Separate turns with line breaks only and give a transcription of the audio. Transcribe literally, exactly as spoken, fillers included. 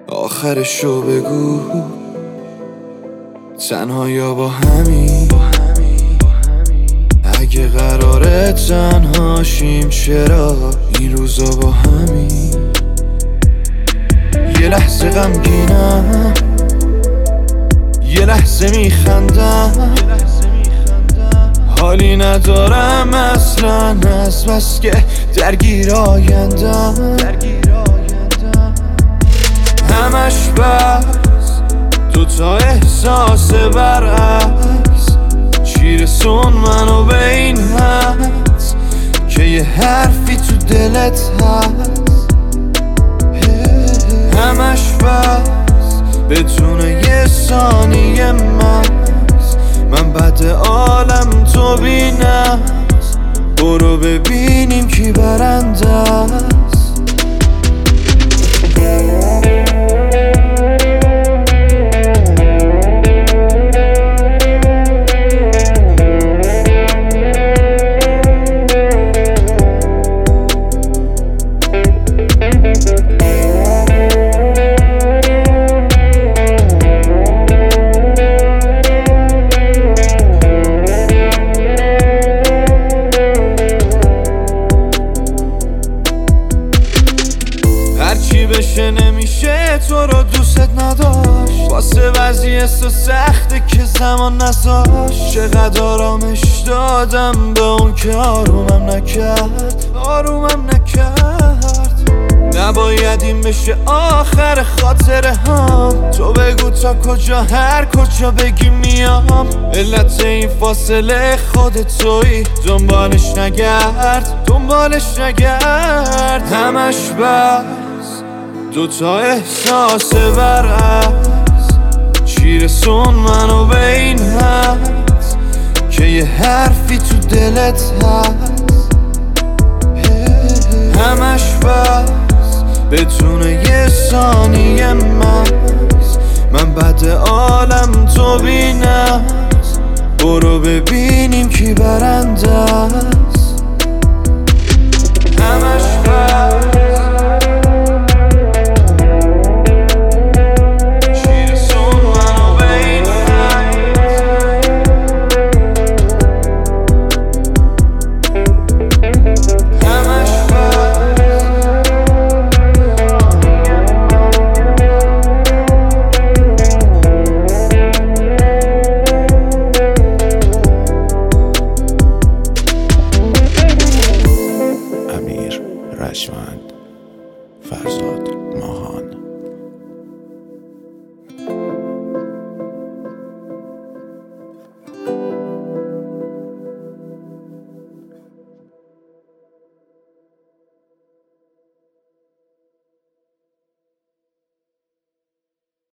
آخرشو بگو، تنها یا با همین. اگه قراره تنهاشیم چرا این روزا با همین؟ یه لحظه غمگینم، یه لحظه میخندم، حالی ندارم اصلا از بس که درگیر آیندم. همش بس دوتا احساس برعکس، چی رسون منو به این حد که یه حرفی تو دلت هست. همش بس بدون یه ثانیه مکس، من بد عالم تو بینم، برو ببینیم کی برنده است. هرچی بشه نمیشه تو رو دوست نداشت، واسه وضعیت تو سخته که زمان نذاشت. چقدر آرامش دادم به اون که آرومم نکرد، آرومم نکرد. نباید این بشه آخر خاطره هم، تو بگو تا کجا هر کجا بگی میام. علت این فاصله خودت تویی، دنبالش نگرد، دنبالش نگرد. همش بس دوتا احساس برعکس، چی رسون منو به این حد که یه حرفی تو دلت هست. همش بس بدون یه ثانیه مکس، من بد عالم تو بینم، برو ببینیم کی برنده است. همش بس
رجمن.